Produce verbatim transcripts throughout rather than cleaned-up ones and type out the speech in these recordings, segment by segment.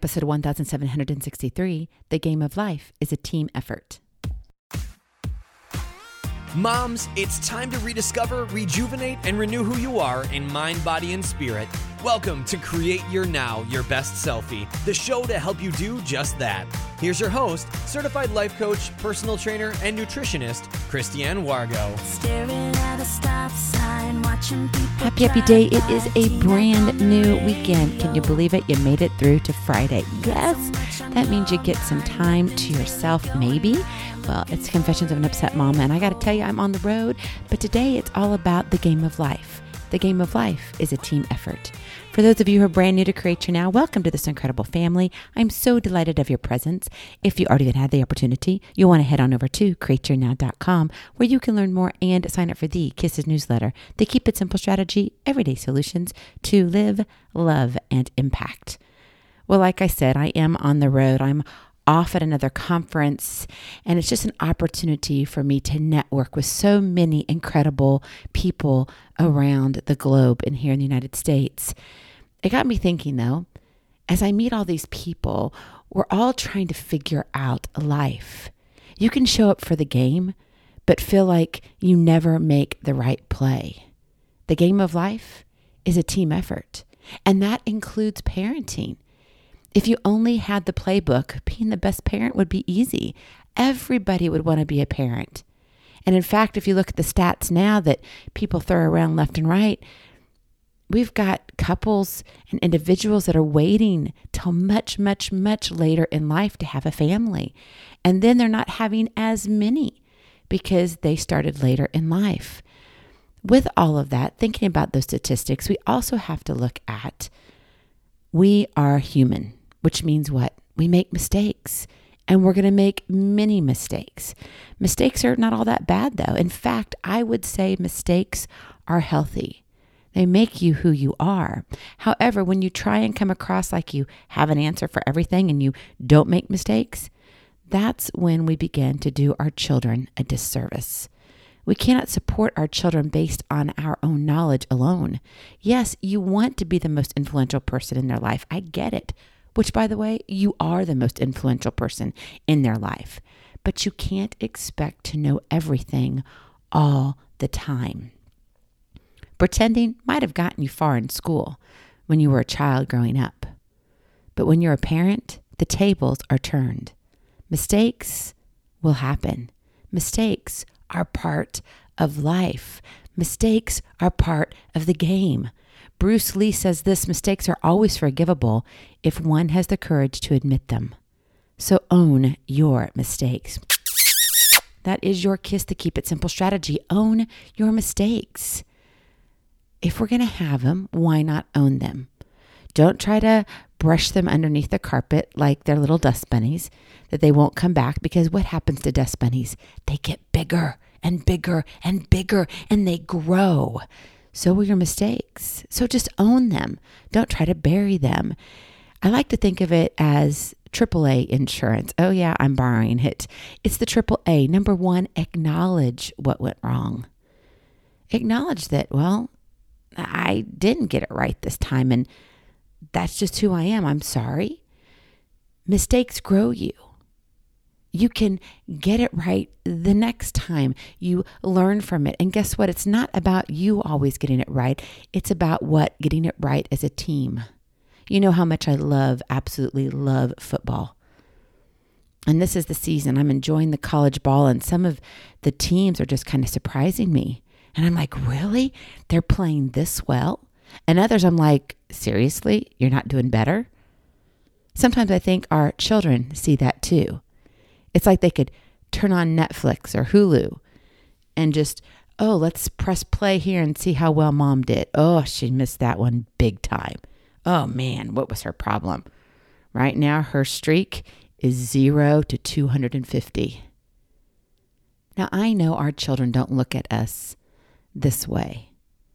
episode one thousand seven hundred sixty-three, The Game of Life is a Team Effort. Moms, it's time to rediscover, rejuvenate, and renew who you are in mind, body, and spirit. Welcome to Create Your Now, Your Best Selfie, the show to help you do just that. Here's your host, certified life coach, personal trainer, and nutritionist, Christiane Wargo. Staring at a stop sign, watching people. Happy, happy day. It is a brand new weekend. Can you believe it? You made it through to Friday. Yes, that means you get some time to yourself, maybe. Well, it's Confessions of an Upset Mama, and I got to tell you, I'm on the road, but today it's all about the game of life. The game of life is a team effort. For those of you who are brand new to Create Your Now, welcome to this incredible family. I'm so delighted of your presence. If you already even had the opportunity, you'll want to head on over to create your now dot com, where you can learn more and sign up for the Kisses newsletter, the Keep It Simple strategy, everyday solutions to live, love, and impact. Well, like I said, I am on the road. I'm off at another conference, and it's just an opportunity for me to network with so many incredible people around the globe and here in the United States. It got me thinking, though, as I meet all these people, we're all trying to figure out life. You can show up for the game, but feel like you never make the right play. The game of life is a team effort, and that includes parenting. If you only had the playbook, being the best parent would be easy. Everybody would want to be a parent. And in fact, if you look at the stats now that people throw around left and right, we've got couples and individuals that are waiting till much, much, much later in life to have a family. And then they're not having as many because they started later in life. With all of that, thinking about those statistics, we also have to look at we are human. Which means what? We make mistakes, and we're going to make many mistakes. Mistakes are not all that bad, though. In fact, I would say mistakes are healthy. They make you who you are. However, when you try and come across like you have an answer for everything and you don't make mistakes, that's when we begin to do our children a disservice. We cannot support our children based on our own knowledge alone. Yes, you want to be the most influential person in their life. I get it. Which, by the way, you are the most influential person in their life. But you can't expect to know everything all the time. Pretending might have gotten you far in school when you were a child growing up. But when you're a parent, the tables are turned. Mistakes will happen. Mistakes are part of life. Mistakes are part of the game. Bruce Lee says this: mistakes are always forgivable if one has the courage to admit them. So own your mistakes. That is your kiss to Keep It Simple strategy. Own your mistakes. If we're going to have them, why not own them? Don't try to brush them underneath the carpet like they're little dust bunnies that they won't come back, because what happens to dust bunnies? They get bigger and bigger and bigger, and they grow. So will your mistakes. So just own them. Don't try to bury them. I like to think of it as triple A insurance. Oh yeah, I'm borrowing it. It's the triple A. Number one, acknowledge what went wrong. Acknowledge that, well, I didn't get it right this time, and that's just who I am. I'm sorry. Mistakes grow you. You can get it right the next time. You learn from it. And guess what? It's not about you always getting it right. It's about what? Getting it right as a team. You know how much I love, absolutely love football. And this is the season. I'm enjoying the college ball, and some of the teams are just kind of surprising me. And I'm like, really? They're playing this well? And others, I'm like, seriously? You're not doing better? Sometimes I think our children see that too. It's like they could turn on Netflix or Hulu and just, oh, let's press play here and see how well mom did. Oh, she missed that one big time. Oh man, what was her problem? Right now, her streak is zero to two hundred fifty. Now, I know our children don't look at us this way.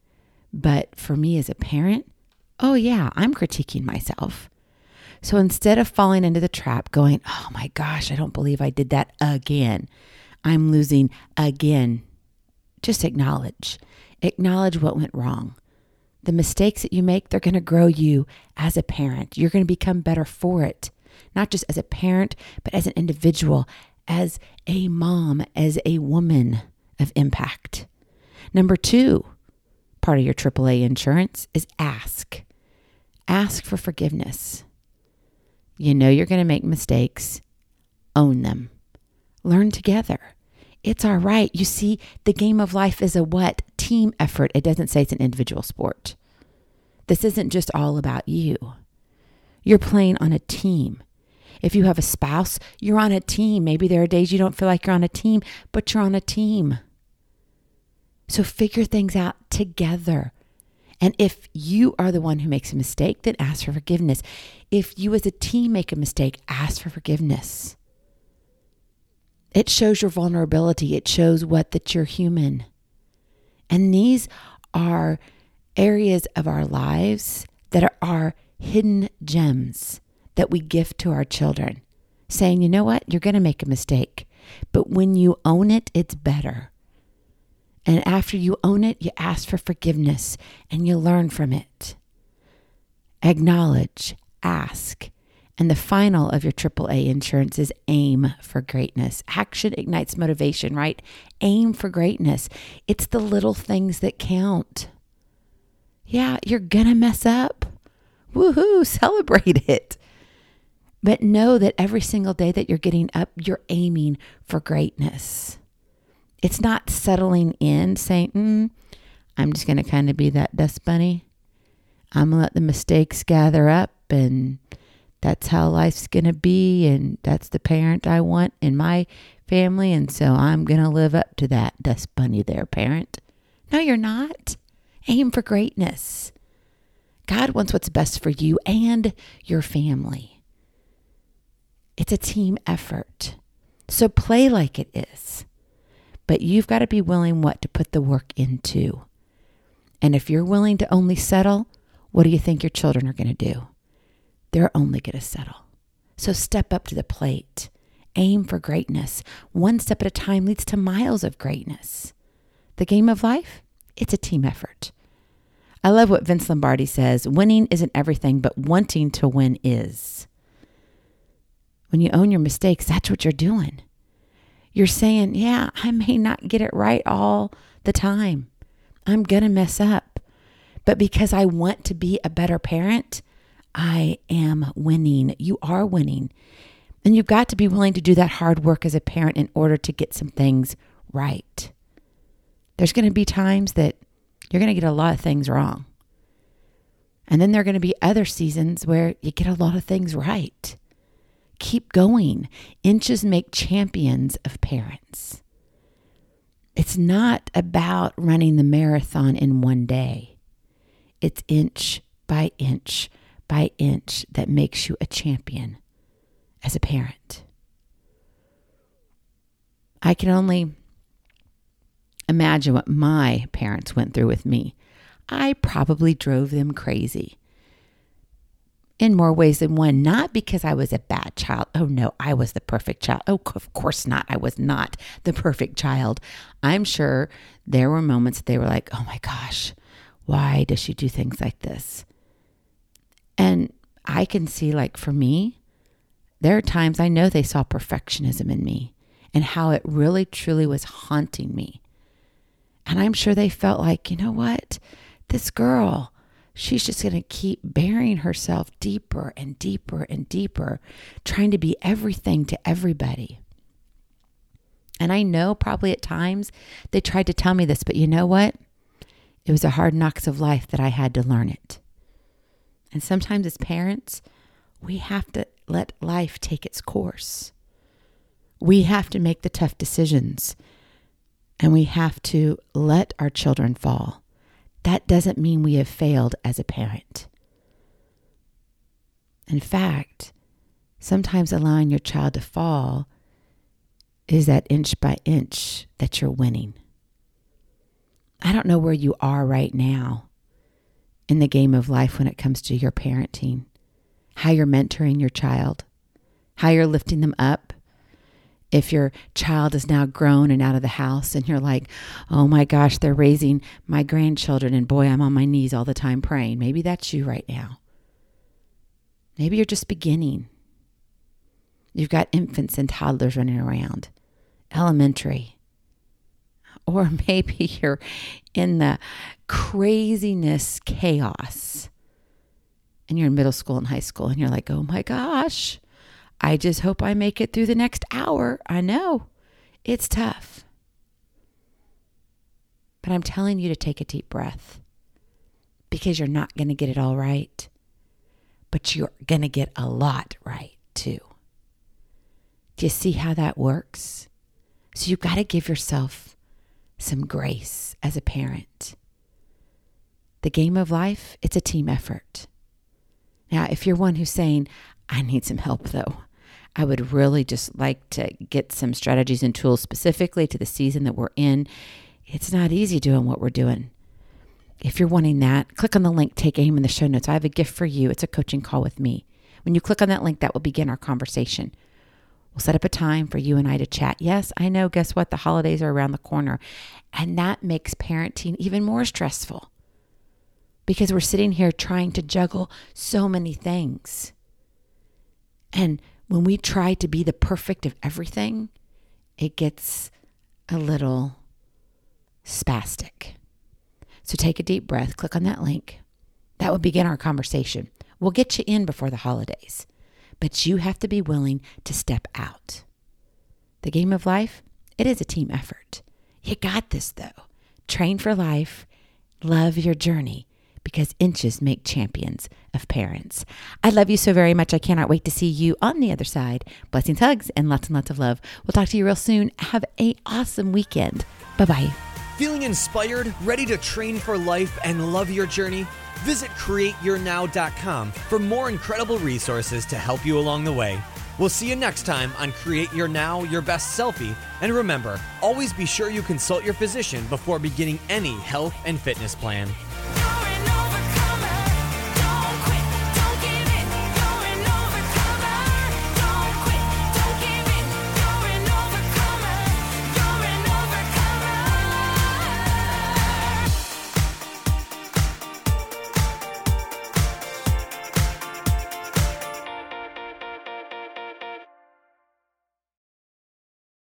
But for me as a parent, oh yeah, I'm critiquing myself. So instead of falling into the trap going, oh my gosh, I don't believe I did that again. I'm losing again. Just acknowledge. Acknowledge what went wrong. The mistakes that you make, they're going to grow you as a parent. You're going to become better for it, not just as a parent, but as an individual, as a mom, as a woman of impact. Number two, part of your triple A insurance is ask. Ask for forgiveness. You know you're going to make mistakes. Own them. Learn together. It's all right. You see, the game of life is a what? Team effort. It doesn't say it's an individual sport. This isn't just all about you. You're playing on a team. If you have a spouse, you're on a team. Maybe there are days you don't feel like you're on a team, but you're on a team. So figure things out together. And if you are the one who makes a mistake, then ask for forgiveness. If you as a team make a mistake, ask for forgiveness. It shows your vulnerability. It shows what, that you're human. And these are areas of our lives that are our hidden gems that we gift to our children, saying, you know what, you're going to make a mistake, but when you own it, it's better. And after you own it, you ask for forgiveness and you learn from it. Acknowledge, ask. And the final of your triple A insurance is aim for greatness. Action ignites motivation, right? Aim for greatness. It's the little things that count. Yeah, you're going to mess up. Woohoo, celebrate it. But know that every single day that you're getting up, you're aiming for greatness. It's not settling in, saying, mm, I'm just going to kind of be that dust bunny. I'm going to let the mistakes gather up, and that's how life's going to be, and that's the parent I want in my family, and so I'm going to live up to that dust bunny there, parent. No, you're not. Aim for greatness. God wants what's best for you and your family. It's a team effort. So play like it is. But you've got to be willing what to put the work into. And if you're willing to only settle, what do you think your children are going to do? They're only going to settle. So step up to the plate. Aim for greatness. One step at a time leads to miles of greatness. The game of life, it's a team effort. I love what Vince Lombardi says. Winning isn't everything, but wanting to win is. When you own your mistakes, that's what you're doing. You're saying, yeah, I may not get it right all the time. I'm going to mess up. But because I want to be a better parent, I am winning. You are winning. And you've got to be willing to do that hard work as a parent in order to get some things right. There's going to be times that you're going to get a lot of things wrong. And then there are going to be other seasons where you get a lot of things right. Keep going. Inches make champions of parents. It's not about running the marathon in one day. It's inch by inch by inch that makes you a champion as a parent. I can only imagine what my parents went through with me. I probably drove them crazy. In more ways than one, not because I was a bad child. Oh no, I was the perfect child. Oh, of course not. I was not the perfect child. I'm sure there were moments they were like, oh my gosh, why does she do things like this? And I can see, like, for me, there are times I know they saw perfectionism in me and how it really truly was haunting me. And I'm sure they felt like, you know what, this girl, she's just going to keep burying herself deeper and deeper and deeper, trying to be everything to everybody. And I know probably at times they tried to tell me this, but you know what? It was a hard knocks of life that I had to learn it. And sometimes as parents, we have to let life take its course. We have to make the tough decisions, and we have to let our children fall. That doesn't mean we have failed as a parent. In fact, sometimes allowing your child to fall is that inch by inch that you're winning. I don't know where you are right now in the game of life when it comes to your parenting, how you're mentoring your child, how you're lifting them up If your child is now grown and out of the house and you're like, oh my gosh, they're raising my grandchildren and boy, I'm on my knees all the time praying. Maybe that's you right now. Maybe you're just beginning. You've got infants and toddlers running around, elementary. Or maybe you're in the craziness chaos and you're in middle school and high school and you're like, oh my gosh, I just hope I make it through the next hour. I know it's tough. But I'm telling you to take a deep breath because you're not going to get it all right, but you're going to get a lot right too. Do you see how that works? So you've got to give yourself some grace as a parent. The game of life, it's a team effort. Now, if you're one who's saying, I need some help though, I would really just like to get some strategies and tools specifically to the season that we're in. It's not easy doing what we're doing. If you're wanting that, click on the link, take aim in the show notes. I have a gift for you. It's a coaching call with me. When you click on that link, that will begin our conversation. We'll set up a time for you and I to chat. Yes, I know. Guess what? The holidays are around the corner. And that makes parenting even more stressful because we're sitting here trying to juggle so many things. And when we try to be the perfect of everything, it gets a little spastic. So take a deep breath, click on that link. That will begin our conversation. We'll get you in before the holidays, but you have to be willing to step out. The game of life, it is a team effort. You got this though. Train for life, love your journey, because inches make champions of parents. I love you so very much. I cannot wait to see you on the other side. Blessings, hugs, and lots and lots of love. We'll talk to you real soon. Have an awesome weekend. Bye-bye. Feeling inspired, ready to train for life and love your journey? Visit create your now dot com for more incredible resources to help you along the way. We'll see you next time on Create Your Now, Your Best Selfie. And remember, always be sure you consult your physician before beginning any health and fitness plan.